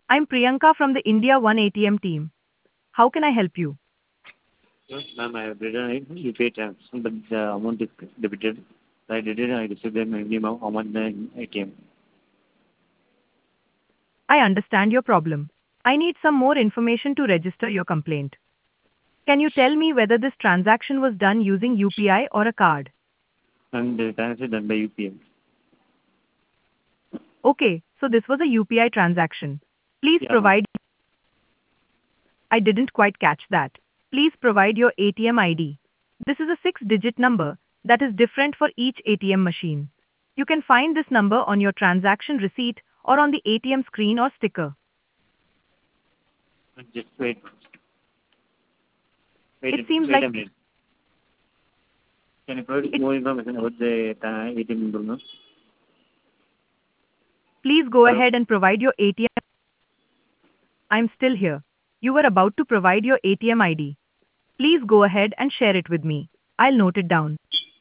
I'm Priyanka from the India One ATM team. How can I help you? Yes, ma'am, I have written a UPI transaction, but the amount is debited. I didn't I received the minimum amount in ATM. I understand your problem. I need some more information to register your complaint. Can you tell me whether this transaction was done using UPI or a card? And the transaction done by UPI. Okay, so this was a UPI transaction. Please Yeah, ma'am. provide. I didn't quite catch that. Please provide your ATM ID. This is a six-digit number that is different for each ATM machine. You can find this number on your transaction receipt or on the ATM screen or sticker. Just wait. Wait, It seems wait like. a minute. Can you provide it more information about the ATM number, ma'am? Please go Hello? ahead and provide your ATM. I'm still here. You were about to provide your ATM ID. Please go ahead and share it with me. I'll note it down.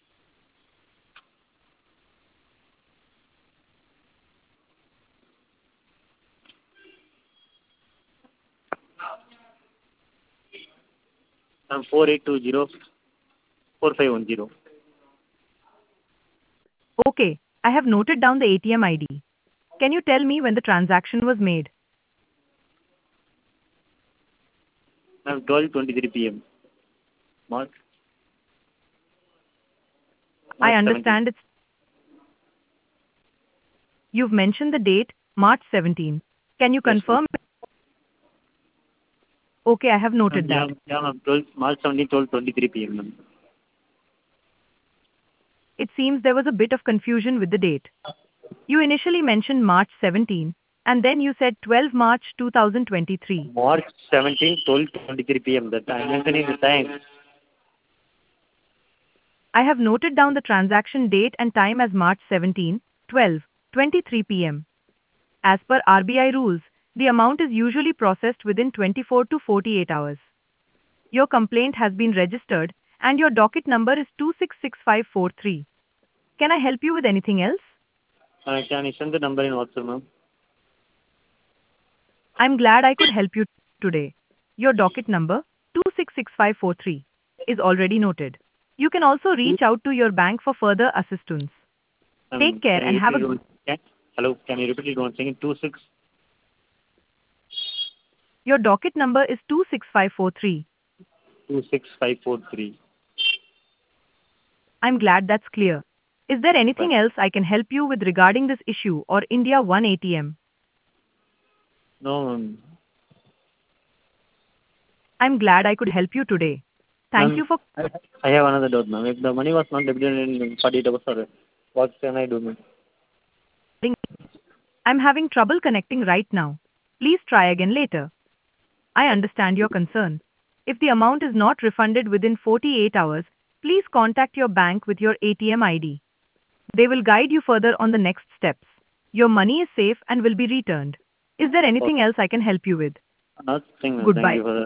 Ma'am, 4820 4510. Okay, I have noted down the ATM ID. Can you tell me when the transaction was made? Ma'am, 12:23 p.m. March I March 17th. understand you've mentioned the date, March 17. Can you Yes, ma'am. confirm? Okay, I have noted Yeah, that. yeah, ma'am. 12 March 17th, 12:23 p.m. Ma'am. It seems there was a bit of confusion with the date. You initially mentioned March 17, and then you said 12 March 2023. March 17th, 12:23 p.m. That I'm mentioning the time. I have noted down the transaction date and time as March 17, 12:23 p.m. As per RBI rules, the amount is usually processed within 24 to 48 hours. Your complaint has been registered and your docket number is 266543. Can I help you with anything else? Can you send the number in WhatsApp, ma'am? I'm glad I could help you today. Your docket number 266543 is already noted. You can also reach out to your bank for further assistance. Take care Can you and have repeat a it once? Hello, can you repeat it once again? 26. Your docket number is 26543. 26543. I'm glad that's clear. Is there Bye. anything else I can help you with regarding this issue or India One ATM? No, I'm glad I could help you today. Thank ma'am. you for I have another doubt, ma'am. If the money was not debited in 48 hours, or what can I do, ma'am? calling. I'm having trouble connecting right now. Please try again later. I understand your concern. If the amount is not refunded within 48 hours, please contact your bank with your ATM ID. They will guide you further on the next steps. Your money is safe and will be returned. Is there anything Okay. else I can help you with? Nothing, ma'am. Thank Goodbye. you for the